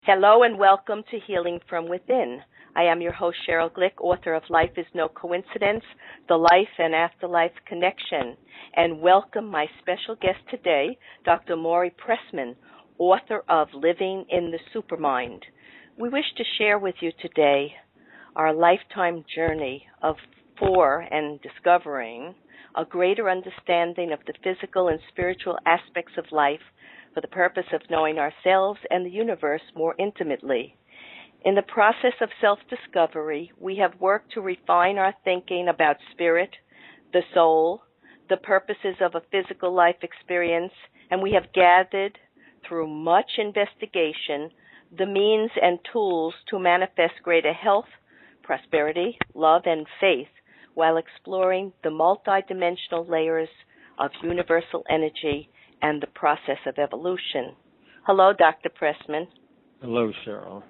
Hello and welcome to Healing from Within. I am your host, Cheryl Glick, author of Life is No Coincidence, The Life and Afterlife Connection. And welcome my special guest today, Dr. Morrie Pressman, author of Living in the Supermind. We wish to share with you today our lifetime journey for and discovering a greater understanding of the physical and spiritual aspects of life for the purpose of knowing ourselves and the universe more intimately. In the process of self-discovery, we have worked to refine our thinking about spirit, the soul, the purposes of a physical life experience, and we have gathered, through much investigation, the means and tools to manifest greater health, prosperity, love, and faith while exploring the multidimensional layers of universal energy and the process of evolution. Hello, Dr. Pressman. Hello, Cheryl.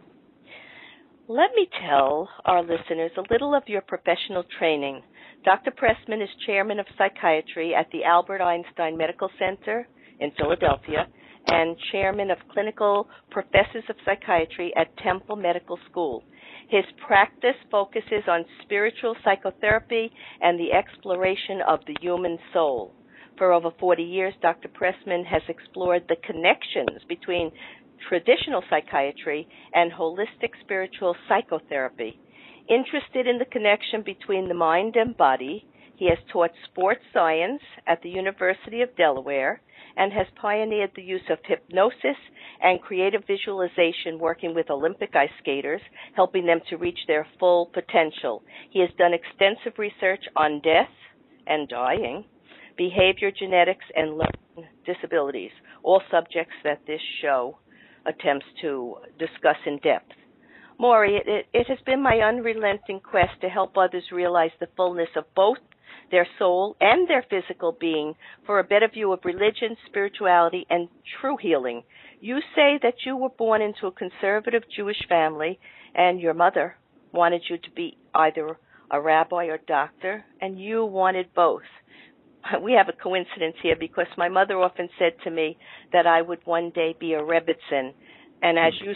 Let me tell our listeners a little of your professional training. Dr. Pressman is chairman of psychiatry at the Albert Einstein Medical Center in Philadelphia and chairman of clinical professors of psychiatry at Temple Medical School. His practice focuses on spiritual psychotherapy and the exploration of the human soul. For over 40 years, Dr. Pressman has explored the connections between traditional psychiatry and holistic spiritual psychotherapy. Interested in the connection between the mind and body, he has taught sports science at the University of Delaware and has pioneered the use of hypnosis and creative visualization working with Olympic ice skaters, helping them to reach their full potential. He has done extensive research on death and dying, behavior, genetics, and learning disabilities, all subjects that this show attempts to discuss in depth. Morrie, it has been my unrelenting quest to help others realize the fullness of both their soul and their physical being for a better view of religion, spirituality, and true healing. You say that you were born into a conservative Jewish family and your mother wanted you to be either a rabbi or doctor, and you wanted both. We have a coincidence here because my mother often said to me that I would one day be a Rebbitzin. And as you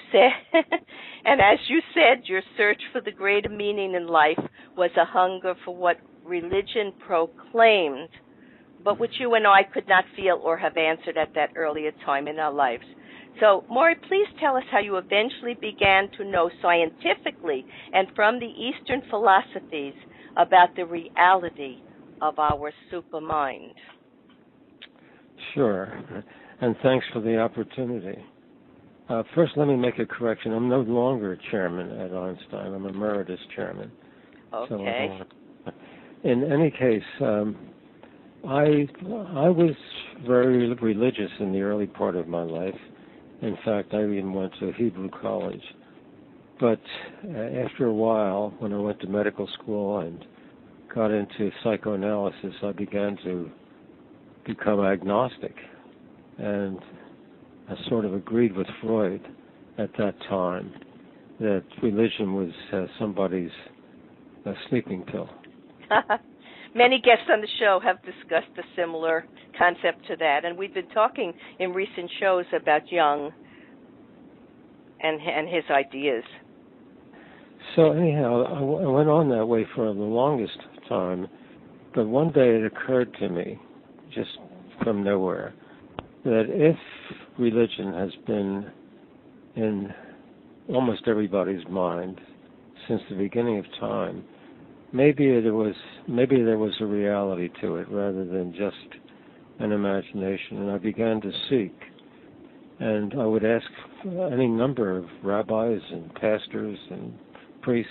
said, your search for the greater meaning in life was a hunger for what religion proclaimed, but which you and I could not feel or have answered at that earlier time in our lives. So, Morrie, please tell us how you eventually began to know scientifically and from the Eastern philosophies about the reality of our supermind. Sure, and thanks for the opportunity. First, let me make a correction. I'm no longer chairman at Einstein. I'm emeritus chairman. Okay. So, in any case, I was very religious in the early part of my life. In fact, I even went to Hebrew college. But after a while, when I went to medical school and got into psychoanalysis, I began to become agnostic. And I sort of agreed with Freud at that time that religion was somebody's sleeping pill. Many guests on the show have discussed a similar concept to that, and we've been talking in recent shows about Jung and his ideas. So anyhow, I went on that way for the longest time, but one day it occurred to me, just from nowhere, that if religion has been in almost everybody's mind since the beginning of time, maybe there was a reality to it rather than just an imagination. And I began to seek, and I would ask any number of rabbis and pastors and priests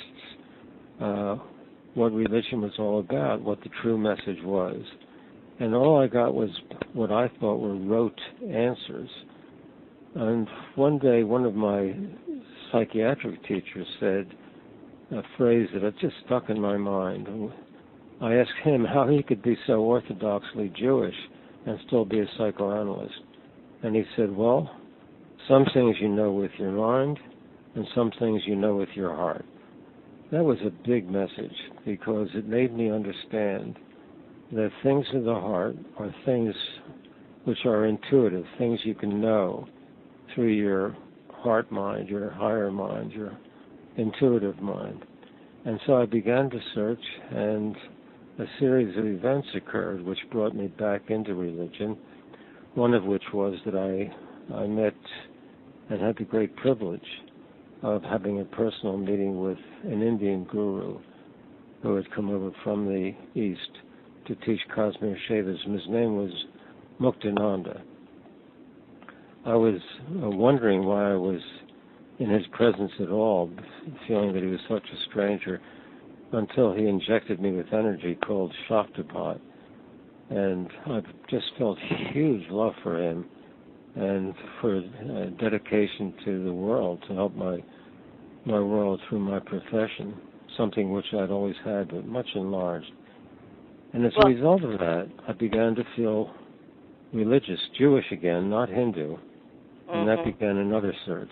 what religion was all about, what the true message was. And all I got was what I thought were rote answers. And one day, one of my psychiatric teachers said a phrase that had just stuck in my mind. I asked him how he could be so orthodoxly Jewish and still be a psychoanalyst. And he said, well, some things you know with your mind and some things you know with your heart. That was a big message because it made me understand that things of the heart are things which are intuitive, things you can know through your heart mind, your higher mind, your intuitive mind. And so I began to search, and a series of events occurred which brought me back into religion, one of which was that I met and had the great privilege of having a personal meeting with an Indian guru who had come over from the East to teach Kashmir Shaivism. His name was Muktananda. I was wondering why I was in his presence at all, feeling that he was such a stranger, until he injected me with energy called Shaktipat. And I've just felt huge love for him and for dedication to the world, to help my world through my profession, something which I'd always had, but much enlarged. And as a result of that, I began to feel religious, Jewish again, not Hindu, and that began another search.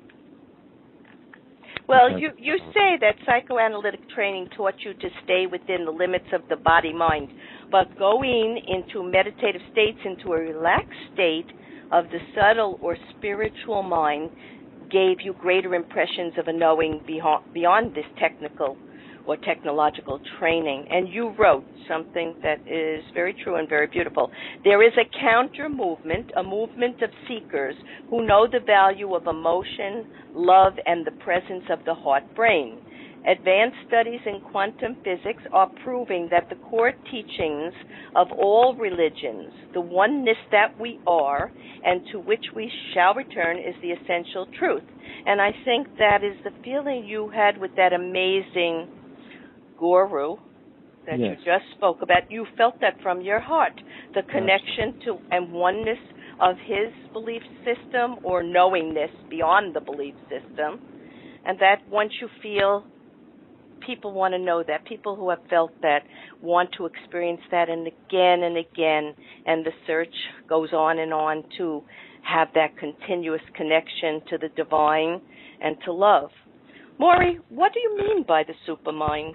Well, you say that psychoanalytic training taught you to stay within the limits of the body-mind, but going into meditative states, into a relaxed state of the subtle or spiritual mind, gave you greater impressions of a knowing beyond this technical or technological training. And you wrote something that is very true and very beautiful. There is a counter movement, a movement of seekers who know the value of emotion, love, and the presence of the heart-brain. Advanced studies in quantum physics are proving that the core teachings of all religions, the oneness that we are and to which we shall return, is the essential truth. And I think that is the feeling you had with that amazing guru that you just spoke about. You felt that from your heart, the connection to and oneness of his belief system or knowingness beyond the belief system. And that once you feel, people want to know that. People who have felt that want to experience that and again, and the search goes on to have that continuous connection to the divine and to love. Maury, what do you mean by the supermind?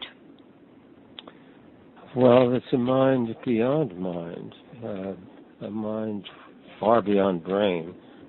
Well, it's a mind beyond mind, a mind far beyond brain.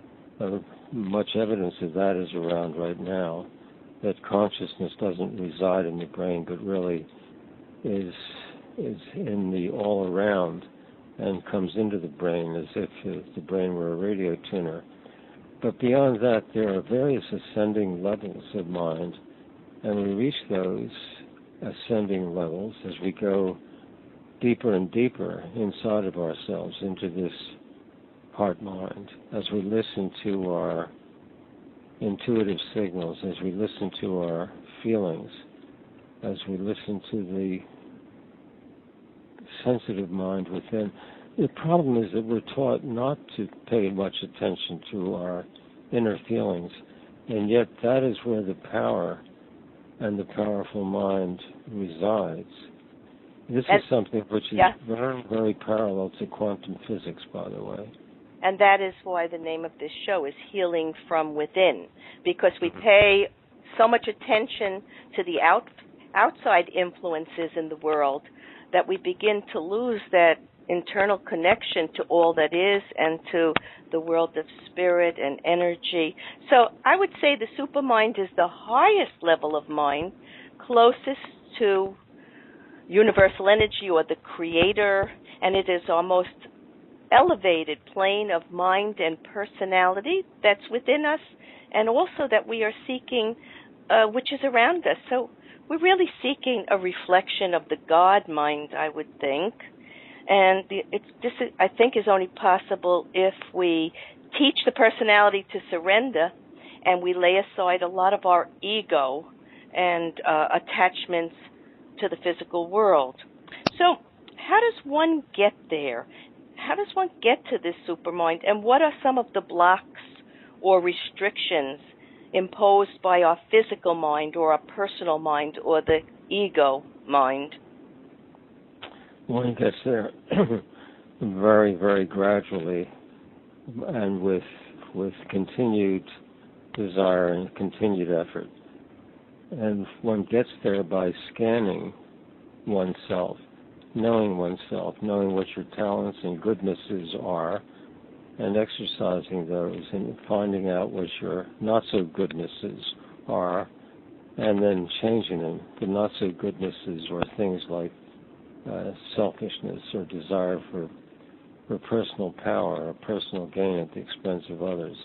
Much evidence of that is around right now, that consciousness doesn't reside in the brain, but really is in the all around and comes into the brain as if the brain were a radio tuner. But beyond that, there are various ascending levels of mind, and we reach those ascending levels as we go deeper and deeper inside of ourselves into this heart mind, as we listen to our intuitive signals, as we listen to our feelings, as we listen to the sensitive mind within. The problem is that we're taught not to pay much attention to our inner feelings, and yet that is where the power and the powerful mind resides. This is something which is very, very parallel to quantum physics, by the way. And that is why the name of this show is Healing from Within, because we pay so much attention to the outside influences in the world that we begin to lose that internal connection to all that is and to the world of spirit and energy. So I would say the supermind is the highest level of mind, closest to universal energy or the creator, and it is our most elevated plane of mind and personality that's within us, and also that we are seeking, which is around us. So we're really seeking a reflection of the God mind, I would think. And this, I think, is only possible if we teach the personality to surrender and we lay aside a lot of our ego and attachments to the physical world. So how does one get there? How does one get to this supermind, and what are some of the blocks or restrictions imposed by our physical mind or our personal mind or the ego mind? One gets there very, very gradually and with continued desire and continued effort. And one gets there by scanning oneself, knowing oneself, knowing what your talents and goodnesses are, and exercising those and finding out what your not-so-goodnesses are and then changing them. The not-so-goodnesses are things like selfishness or desire for personal power or personal gain at the expense of others.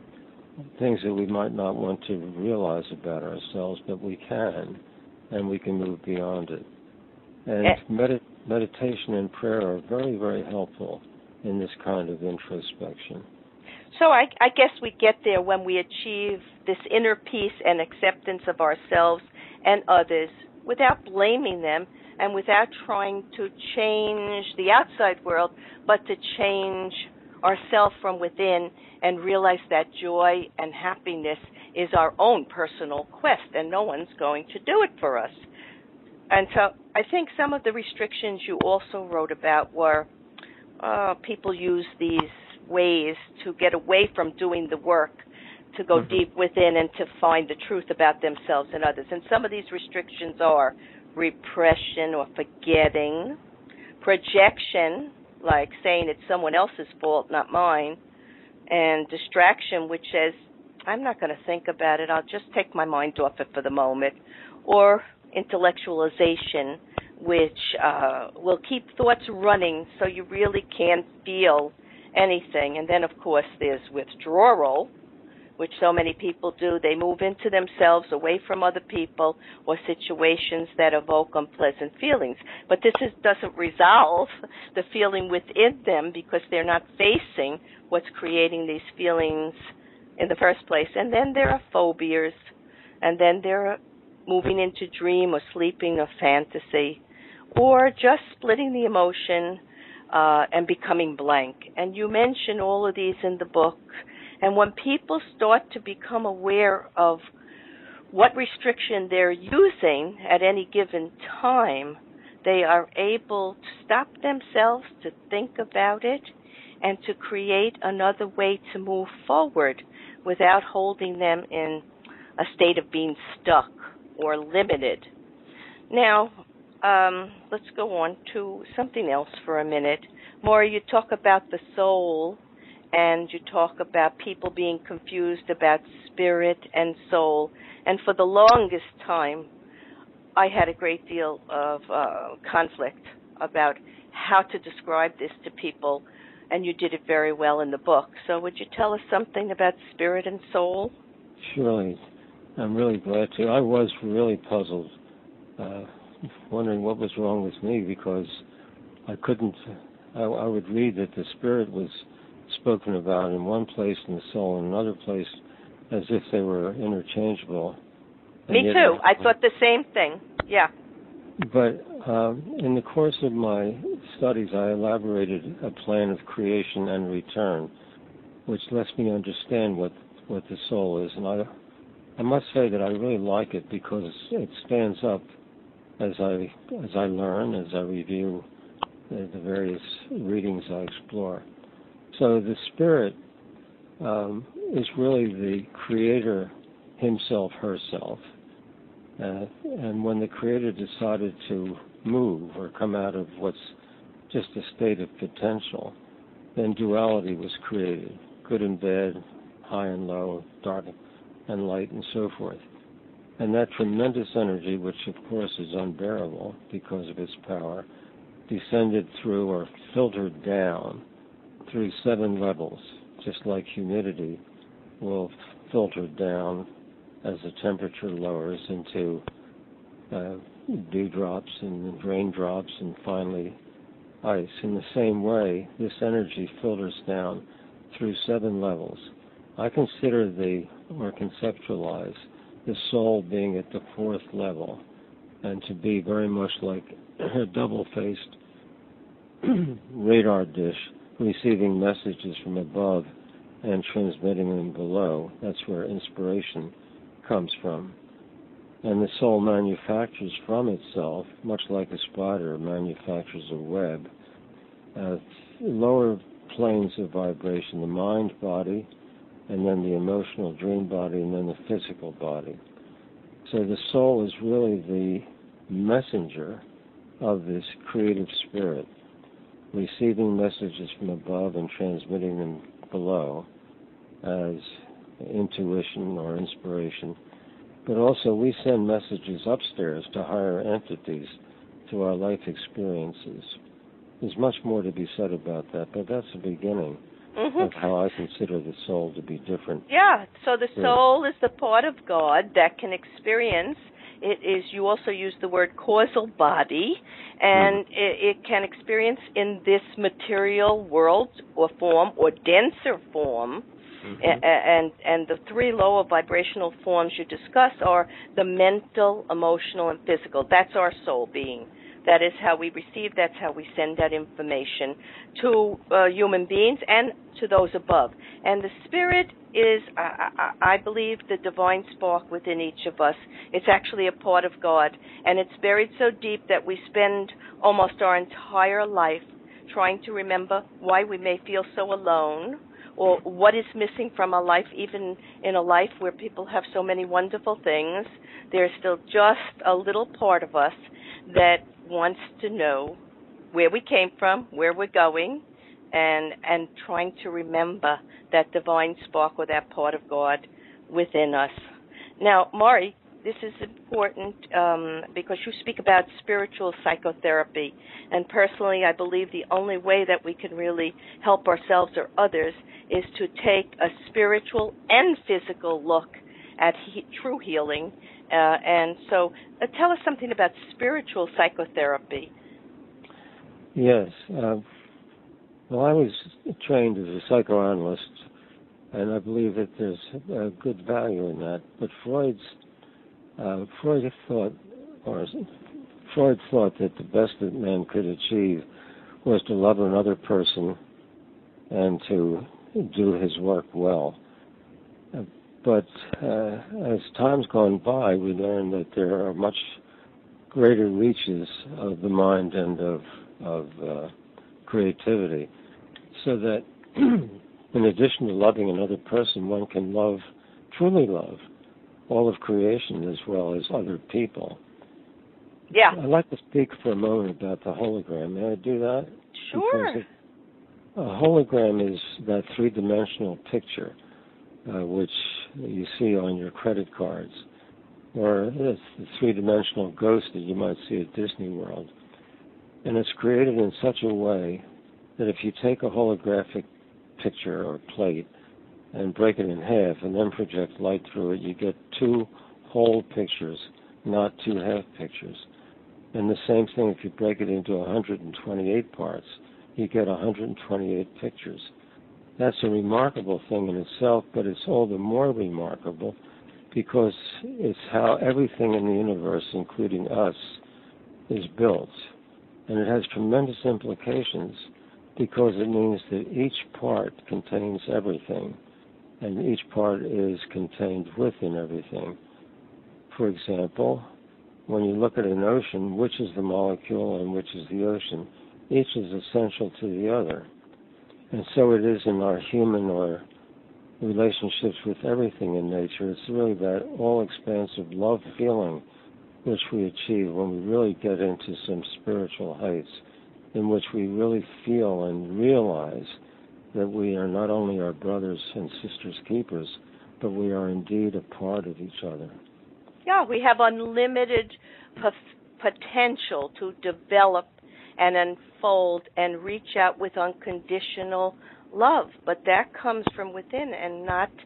Things that we might not want to realize about ourselves, but we can, and we can move beyond it. And meditation and prayer are very, very helpful in this kind of introspection. So I guess we get there when we achieve this inner peace and acceptance of ourselves and others without blaming them and without trying to change the outside world, but to change ourselves from within and realize that joy and happiness is our own personal quest, and no one's going to do it for us. And so I think some of the restrictions you also wrote about were people use these ways to get away from doing the work, to go deep within and to find the truth about themselves and others. And some of these restrictions are repression or forgetting, projection, like saying it's someone else's fault, not mine, and distraction, which says, I'm not going to think about it, I'll just take my mind off it for the moment, or intellectualization, which will keep thoughts running so you really can't feel anything. And then, of course, there's withdrawal, which so many people do. They move into themselves, away from other people or situations that evoke unpleasant feelings. But this doesn't resolve the feeling within them because they're not facing what's creating these feelings in the first place. And then there are phobias, and then there are moving into dream or sleeping or fantasy, or just splitting the emotion and becoming blank. And you mention all of these in the book. And when people start to become aware of what restriction they're using at any given time, they are able to stop themselves, to think about it, and to create another way to move forward without holding them in a state of being stuck or limited. Now, let's go on to something else for a minute. Maura, you talk about the soul, and you talk about people being confused about spirit and soul. And for the longest time, I had a great deal of conflict about how to describe this to people, and you did it very well in the book. So would you tell us something about spirit and soul? Surely. I'm really glad to. I was really puzzled, wondering what was wrong with me, because I couldn't, I would read that the spirit was spoken about in one place and the soul in another place as if they were interchangeable. Me too. I thought the same thing. Yeah. But in the course of my studies, I elaborated a plan of creation and return, which lets me understand what the soul is. And I must say that I really like it because it stands up as I learn, as I review the various readings I explore. So the spirit is really the creator himself, herself. And when the creator decided to move or come out of what's just a state of potential, then duality was created, good and bad, high and low, dark and light, and so forth. And that tremendous energy, which of course is unbearable because of its power, descended through or filtered down through 7 levels, just like humidity will filter down as the temperature lowers into dewdrops and raindrops and finally ice. In the same way, this energy filters down through 7 levels. I consider or conceptualize the soul being at the 4th level, and to be very much like a double-faced radar dish, receiving messages from above and transmitting them below. That's where inspiration comes from. And the soul manufactures from itself, much like a spider manufactures a web, lower planes of vibration, the mind body, and then the emotional dream body, and then the physical body. So the soul is really the messenger of this creative spirit, receiving messages from above and transmitting them below as intuition or inspiration, but also we send messages upstairs to higher entities, to our life experiences. There's much more to be said about that, but that's the beginning of how I consider the soul to be different. Yeah, so the soul is the part of God that can experience. It is, you also use the word causal body, and it can experience in this material world or form or denser form. And the three lower vibrational forms you discuss are the mental, emotional, and physical. That's our soul being. That is how we receive, that's how we send that information to human beings and to those above. And the spirit is, I believe, the divine spark within each of us. It's actually a part of God, and it's buried so deep that we spend almost our entire life trying to remember why we may feel so alone, or what is missing from our life. Even in a life where people have so many wonderful things, there's still just a little part of us that wants to know where we came from, where we're going, and trying to remember that divine spark or that part of God within us. Now, Mari, this is important because you speak about spiritual psychotherapy, and personally I believe the only way that we can really help ourselves or others is to take a spiritual and physical look at true healing. And so tell us something about spiritual psychotherapy. Yes. Well, I was trained as a psychoanalyst, and I believe that there's a good value in that. But Freud thought that the best that man could achieve was to love another person and to do his work well. But as time's gone by, we learn that there are much greater reaches of the mind and of creativity, so that in addition to loving another person, one can truly love all of creation as well as other people. Yeah. I'd like to speak for a moment about the hologram. May I do that? Sure. Because a hologram is that three-dimensional picture which you see on your credit cards, or it's the three-dimensional ghost that you might see at Disney World. And it's created in such a way that if you take a holographic picture or plate and break it in half and then project light through it, you get two whole pictures, not two half pictures. And the same thing if you break it into 128 parts, you get 128 pictures. That's a remarkable thing in itself, but it's all the more remarkable because it's how everything in the universe, including us, is built. And it has tremendous implications because it means that each part contains everything, and each part is contained within everything. For example, when you look at an ocean, which is the molecule and which is the ocean? Each is essential to the other. And so it is in our human or relationships with everything in nature. It's really that all-expansive love feeling which we achieve when we really get into some spiritual heights, in which we really feel and realize that we are not only our brothers and sisters keepers, but we are indeed a part of each other. Yeah, we have unlimited potential to develop and unfold and reach out with unconditional love, but that comes from within and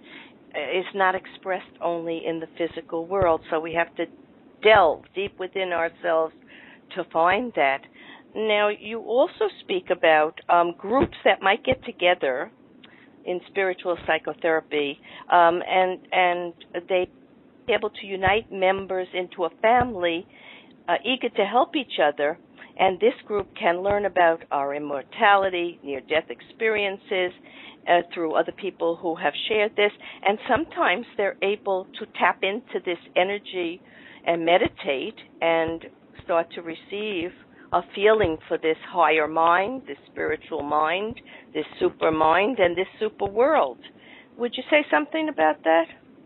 is not expressed only in the physical world. So we have to delve deep within ourselves to find that. Now, you also speak about groups that might get together in spiritual psychotherapy, and they be able to unite members into a family eager to help each other. And this group can learn about our immortality, near-death experiences through other people who have shared this. And sometimes they're able to tap into this energy and meditate and start to receive a feeling for this higher mind, this spiritual mind, this super mind, and this super world. Would you say something about that?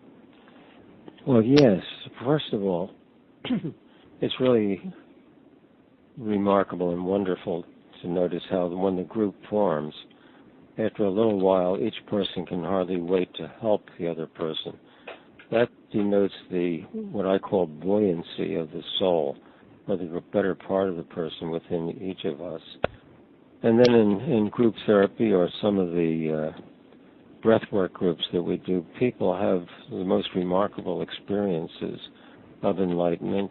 Well, yes. First of all, it's really remarkable and wonderful to notice how when the group forms, after a little while, each person can hardly wait to help the other person. That denotes what I call buoyancy of the soul, or the better part of the person within each of us. And then in group therapy or some of the breathwork groups that we do, people have the most remarkable experiences of enlightenment.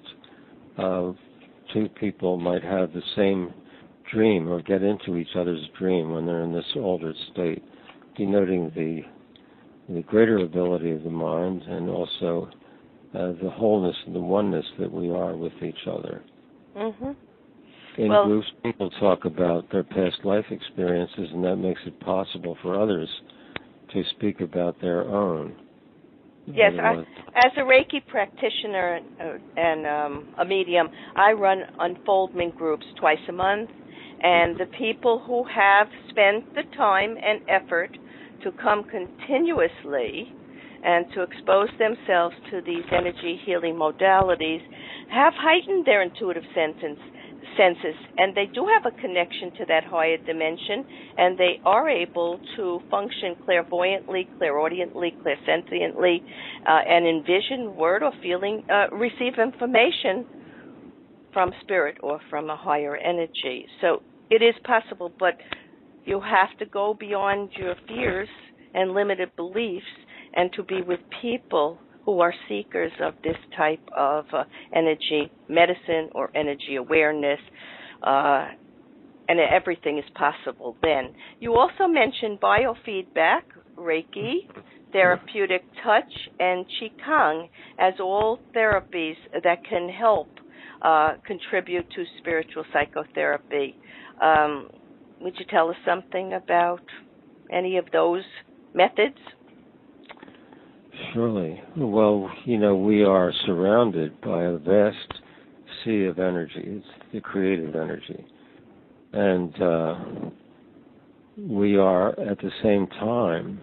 Two people might have the same dream or get into each other's dream when they're in this altered state, denoting the greater ability of the mind and also the wholeness and the oneness that we are with each other. Mm-hmm. In groups, people talk about their past life experiences, and that makes it possible for others to speak about their own. Yes, as a Reiki practitioner and a medium, I run unfoldment groups twice a month, and the people who have spent the time and effort to come continuously and to expose themselves to these energy healing modalities have heightened their intuitive senses, and they do have a connection to that higher dimension, and they are able to function clairvoyantly, clairaudiently, clairsentiently, and envision, word, or feeling, receive information from spirit or from a higher energy. So it is possible, but you have to go beyond your fears and limited beliefs and to be with people who are seekers of this type of energy medicine or energy awareness, and everything is possible then. You also mentioned biofeedback, Reiki, therapeutic touch, and Qigong as all therapies that can help contribute to spiritual psychotherapy. Would you tell us something about any of those methods? Surely. Well, we are surrounded by a vast sea of energy. It's the creative energy. And we are, at the same time,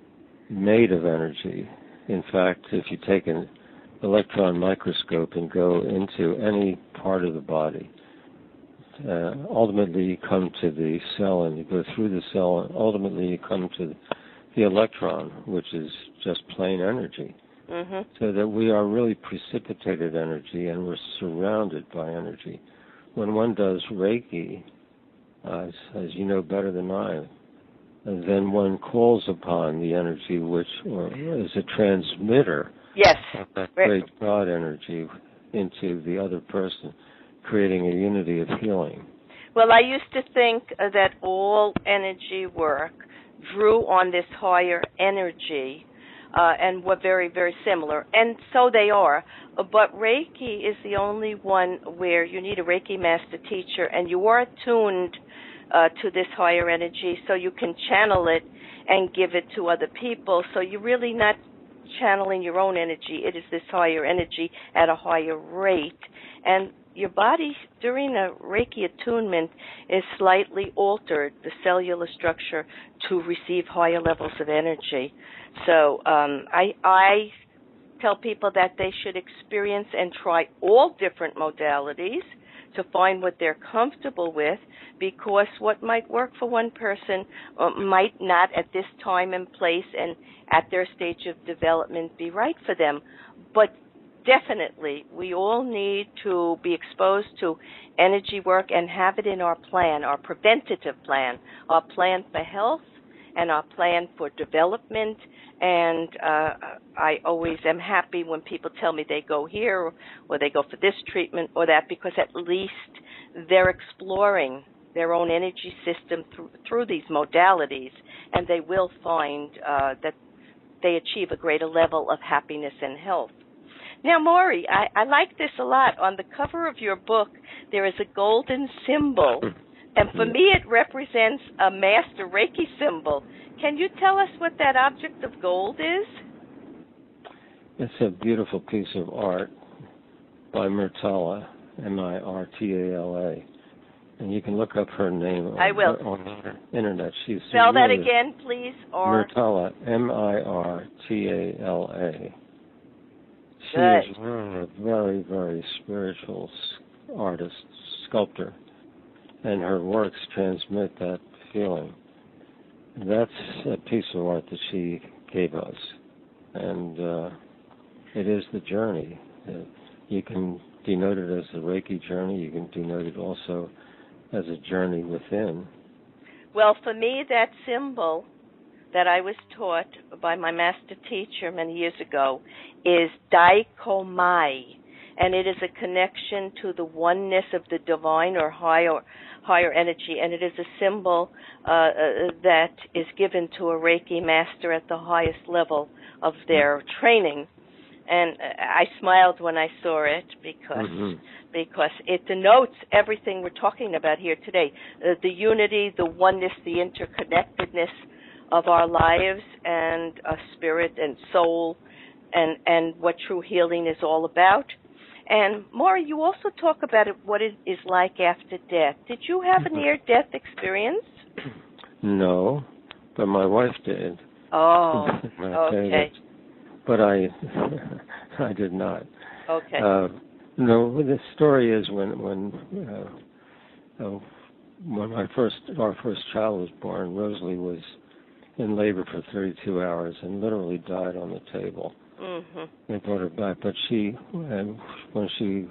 made of energy. In fact, if you take an electron microscope and go into any part of the body, ultimately you come to the cell, and you go through the cell, and ultimately you come to the electron, which is just plain energy. Mm-hmm. So that we are really precipitated energy, and we're surrounded by energy. When one does Reiki, as you know better than I, then one calls upon the energy which is a transmitter of that great God energy into the other person, creating a unity of healing. Well, I used to think that all energy work drew on this higher energy and were very, very similar, and so they are. But Reiki is the only one where you need a Reiki master teacher, and you are attuned to this higher energy, so you can channel it and give it to other people. So you're really not channeling your own energy. It is this higher energy at a higher rate. And your body, during a Reiki attunement, is slightly altered, the cellular structure, to receive higher levels of energy. So I tell people that they should experience and try all different modalities to find what they're comfortable with, because what might work for one person might not at this time and place and at their stage of development be right for them. But definitely, we all need to be exposed to energy work and have it in our plan, our preventative plan, our plan for health and our plan for development. And I always am happy when people tell me they go here or they go for this treatment or that, because at least they're exploring their own energy system through these modalities, and they will find that they achieve a greater level of happiness and health. Now, Maury, I like this a lot. On the cover of your book, there is a golden symbol, and for me it represents a master Reiki symbol. Can you tell us what that object of gold is? It's a beautiful piece of art by Myrtala, Mirtala. And you can look up her name on the internet. She's Spell that again, please. Myrtala, Mirtala. She is really a very, very spiritual artist, sculptor, and her works transmit that feeling. that's a piece of art that she gave us. And it is the journey. You can denote it as the Reiki journey. You can denote it also as a journey within. Well, for me, that symbol that I was taught by my master teacher many years ago is Daikomai, and it is a connection to the oneness of the divine or higher energy, and it is a symbol that is given to a Reiki master at the highest level of their training. And I smiled when I saw it because it denotes everything we're talking about here today, the unity, the oneness, the interconnectedness of our lives and spirit and soul and what true healing is all about. And Maury, you also talk about what it is like after death. Did you have a near-death experience? No, but my wife did. Oh, okay. But I did not. Okay. No, the story is when our first child was born, Rosalie was in labor for 32 hours and literally died on the table. Mm-hmm. They brought her back, but when she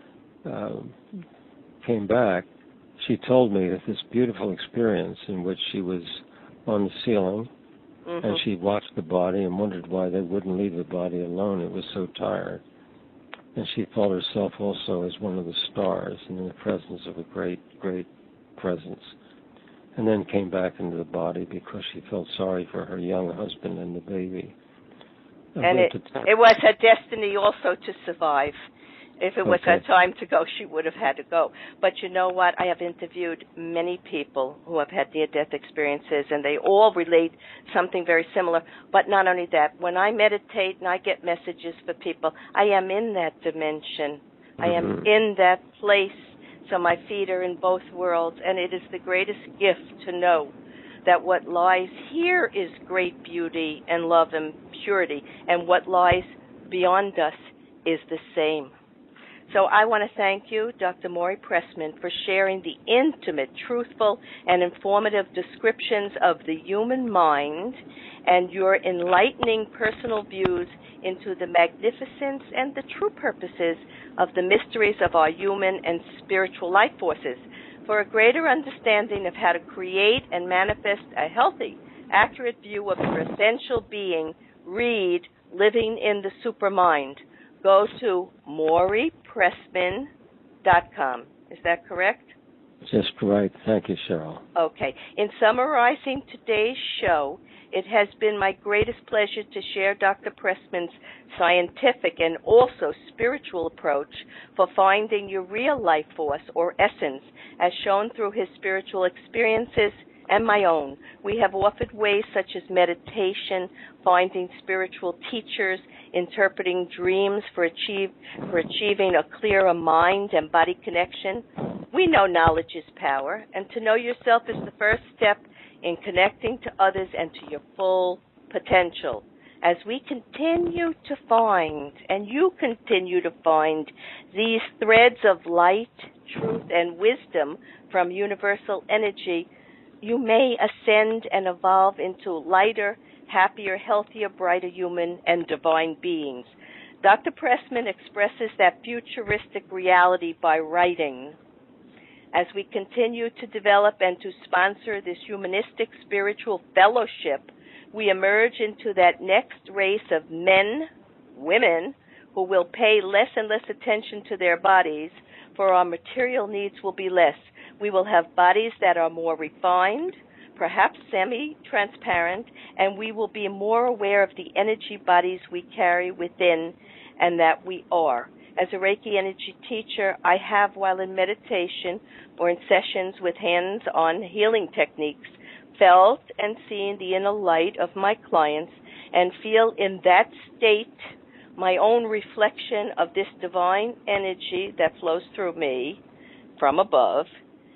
came back, she told me that this beautiful experience in which she was on the ceiling, and she watched the body and wondered why they wouldn't leave the body alone. It was so tired. And she felt herself also as one of the stars in the presence of a great, great presence. And then came back into the body because she felt sorry for her young husband and the baby. And it was her destiny also to survive. If it was her time to go, she would have had to go. But you know what? I have interviewed many people who have had near-death experiences, and they all relate something very similar. But not only that, when I meditate and I get messages for people, I am in that dimension. I am in that place. So my feet are in both worlds, and it is the greatest gift to know that what lies here is great beauty and love and purity, and what lies beyond us is the same. So I want to thank you, Dr. Maury Pressman, for sharing the intimate, truthful, and informative descriptions of the human mind and your enlightening personal views into the magnificence and the true purposes of the mysteries of our human and spiritual life forces. For a greater understanding of how to create and manifest a healthy, accurate view of your essential being, read Living in the Supermind. Go to MauryPressman.com. Is that correct? Just right. Thank you, Cheryl. Okay. In summarizing today's show, it has been my greatest pleasure to share Dr. Pressman's scientific and also spiritual approach for finding your real life force or essence, as shown through his spiritual experiences and my own. We have offered ways such as meditation, finding spiritual teachers, interpreting dreams for achieving a clearer mind and body connection. We know knowledge is power, and to know yourself is the first step in connecting to others and to your full potential. As we continue to find, and you continue to find, these threads of light, truth, and wisdom from universal energy, you may ascend and evolve into lighter, happier, healthier, brighter human and divine beings. Dr. Pressman expresses that futuristic reality by writing. As we continue to develop and to sponsor this humanistic spiritual fellowship, we emerge into that next race of men, women, who will pay less and less attention to their bodies, for our material needs will be less. We will have bodies that are more refined, perhaps semi-transparent, and we will be more aware of the energy bodies we carry within and that we are. As a Reiki energy teacher, I have, while in meditation or in sessions with hands-on healing techniques, felt and seen the inner light of my clients and feel in that state my own reflection of this divine energy that flows through me from above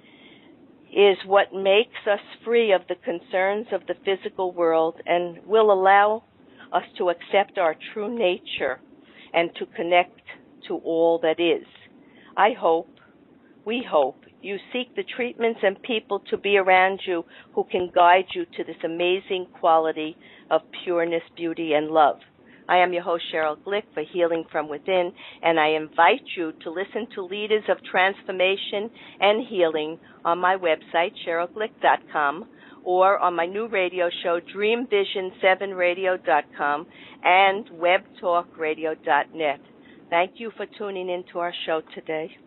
is what makes us free of the concerns of the physical world and will allow us to accept our true nature and to connect to all that is. We hope You seek the treatments and people to be around you who can guide you to this amazing quality of pureness, beauty, and love. I am your host, Cheryl Glick, for Healing from Within, and I invite you to listen to Leaders of Transformation and Healing on my website, CherylGlick.com, or on my new radio show, DreamVision7Radio.com, and WebTalkRadio.net. Thank you for tuning in to our show today.